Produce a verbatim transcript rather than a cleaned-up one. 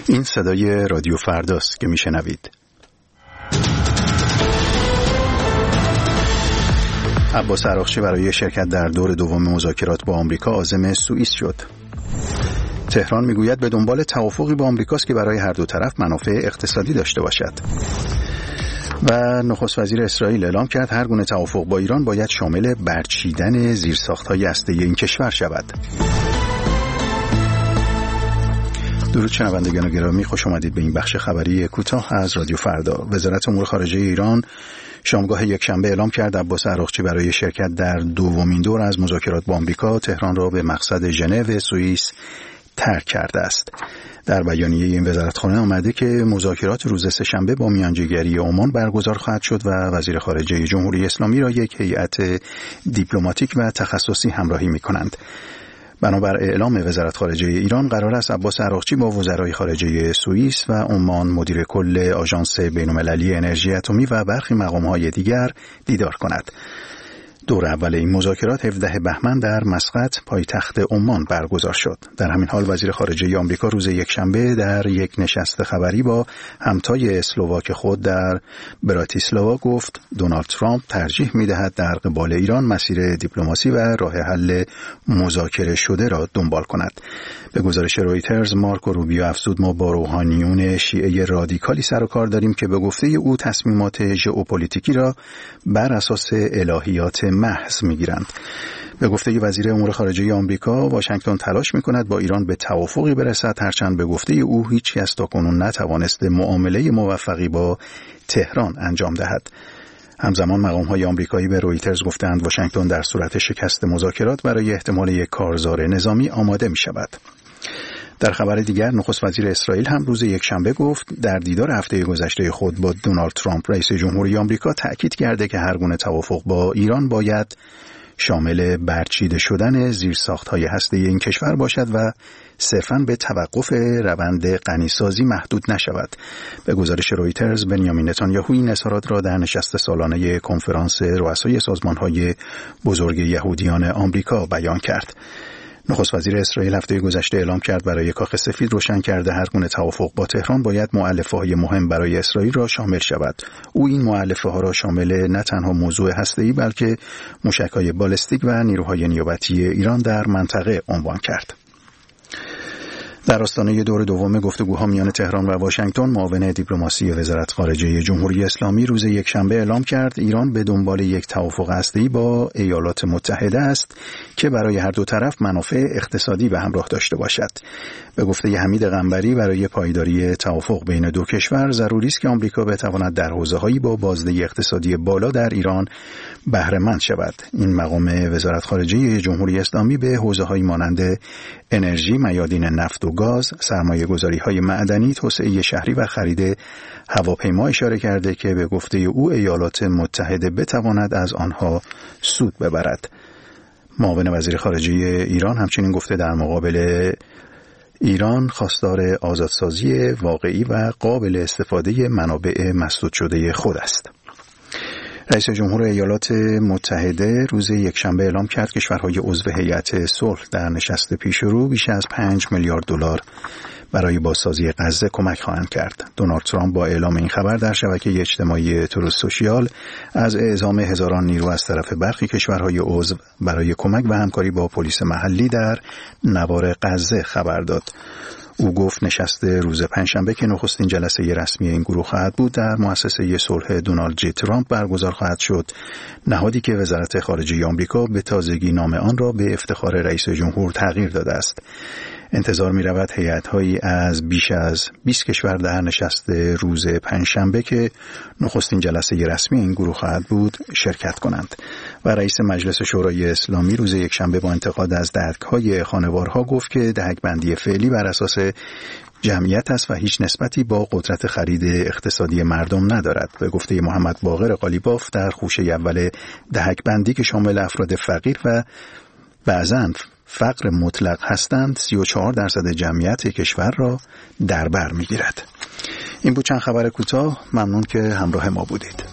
این صدای رادیو فرداست که میشنوید. عباس عراقچی برای شرکت در دور دوم مذاکرات با آمریکا عازم سوئیس شد. تهران میگوید به دنبال توافقی با آمریکاست که برای هر دو طرف منافع اقتصادی داشته باشد. و نخست وزیر اسرائیل اعلام کرد هر گونه توافق با ایران باید شامل برچیدن زیرساخت‌های هسته‌ای این کشور شود. درود شنوندگان گرامی، خوش آمدید به این بخش خبری کوتاه از رادیو فردا. وزارت امور خارجه ایران شامگاه یکشنبه اعلام کرد عباس عراقچی برای شرکت در دومین دور از مذاکرات با آمریکا تهران را به مقصد ژنو سوئیس ترک کرده است. در بیانیه این وزارتخانه آمده که مذاکرات روز سه‌شنبه با میانجیگری عمان برگزار خواهد شد و وزیر خارجه جمهوری اسلامی را یک هیئت دیپلماتیک و تخصصی همراهی می‌کنند. بنابر اعلام وزارت خارجه ایران قرار است عباس عراقچی با وزرای خارجه سوئیس و عمان، مدیر کل آژانس بین‌المللی انرژی اتمی و برخی مقام‌های دیگر دیدار کند. دور اول این مذاکرات هفدهم بهمن در مسقط پایتخت عمان برگزار شد. در همین حال وزیر خارجه آمریکا روز یکشنبه در یک نشست خبری با همتای اسلواک خود در براتیسلاوا گفت دونالد ترامپ ترجیح می‌دهد در قبال ایران مسیر دیپلماسی و راه حل مذاکره شده را دنبال کند. به گزارش رویترز مارکو روبیو افزود ما با روحانیون شیعه رادیکالی سر و کار داریم که به گفته او تصمیمات ژئوپلیتیکی را بر اساس الهیات محض میگیرند. به گفته وزیر امور خارجه آمریکا واشنگتن تلاش میکند با ایران به توافقی برسد، هرچند به گفته او هیچ کس تاکنون نتوانسته معامله موفقی با تهران انجام دهد. همزمان مقام‌های آمریکایی به رویترز گفتند واشنگتن در صورت شکست مذاکرات برای احتمال یک کارزار نظامی آماده میشود. در خبر دیگر نخست وزیر اسرائیل هم روز یکشنبه گفت در دیدار هفته گذشته خود با دونالد ترامپ رئیس جمهوری آمریکا تأکید کرده که هر گونه توافق با ایران باید شامل برچیده شدن زیرساخت‌های هسته‌ای این کشور باشد و صرفاً به توقف روند غنیسازی محدود نشود. به گزارش رویترز بنیامین نتانیاهو این اظهارات را در نشست سالانه کنفرانس رؤسای سازمان‌های بزرگ یهودیان آمریکا بیان کرد. نخست وزیر اسرائیل هفته گذشته اعلام کرد برای کاخ سفید روشن کرده هر گونه توافق با تهران باید مؤلفه‌های مهم برای اسرائیل را شامل شود. او این مؤلفه‌ها را شامل نه تنها موضوع هسته‌ای بلکه موشک‌های بالستیک و نیروهای نیابتی ایران در منطقه عنوان کرد. در آستانه دور دوم گفتگوها میان تهران و واشنگتن، معاون دیپلماسی وزارت خارجه جمهوری اسلامی روز یکشنبه اعلام کرد ایران به دنبال یک توافق هسته‌ای با ایالات متحده است که برای هر دو طرف منافع اقتصادی به همراه داشته باشد. به گفته حمید قنبری برای پایداری توافق بین دو کشور ضروری است که آمریکا بتواند در حوزه‌هایی با بازده اقتصادی بالا در ایران بهره مند شود. این مقام وزارت خارجه جمهوری اسلامی به حوزه‌هایی مانند انرژی، میادین نفت و گاز، سرمایه‌گذاری‌های معدنی، توسعه شهری و خرید هواپیما اشاره کرده که به گفته او ایالات متحده بتواند از آنها سود ببرد. معاون وزیر خارجه ایران همچنین گفته در مقابل ایران خواستار آزادسازی واقعی و قابل استفاده منابع مسدود شده خود است. رئیس جمهور ایالات متحده روز یکشنبه اعلام کرد کشورهای عضو هیئت صلح در نشست پیشرو بیش از پنج میلیارد دلار برای بازسازی غزه کمک خواهند کرد. دونالد ترامپ با اعلام این خبر در شبکه اجتماعی تروث سوشیال از اعزام هزاران نیرو از طرف برخی کشورهای عضو برای کمک و همکاری با پلیس محلی در نوار غزه خبر داد. او گفت نشست روز پنجشنبه که نخستین جلسه رسمی این گروه خواهد بود در مؤسسه صلح دونالد جی ترامپ برگزار خواهد شد، نهادی که وزارت خارجه آمریکا به تازگی نام آن را به افتخار رئیس جمهور تغییر داده است. انتظار می رود هیئت‌هایی از بیش از بیست کشور در نشست روز پنجشنبه که نخستین جلسه رسمی این گروه خواهد بود شرکت کنند. و رئیس مجلس شورای اسلامی روز یکشنبه با انتقاد از دهک‌های خانوارها گفت که دهک‌بندی فعلی بر اساس جمعیت است و هیچ نسبتی با قدرت خرید اقتصادی مردم ندارد. به گفته محمد باقر قالیباف در خوشه اول دهک‌بندی که شامل افراد فقیر و بعضاً فقر مطلق هستند سی و چهار درصد جمعیت کشور را در بر می‌گیرد. این بود چند خبر کوتاه. ممنون که همراه ما بودید.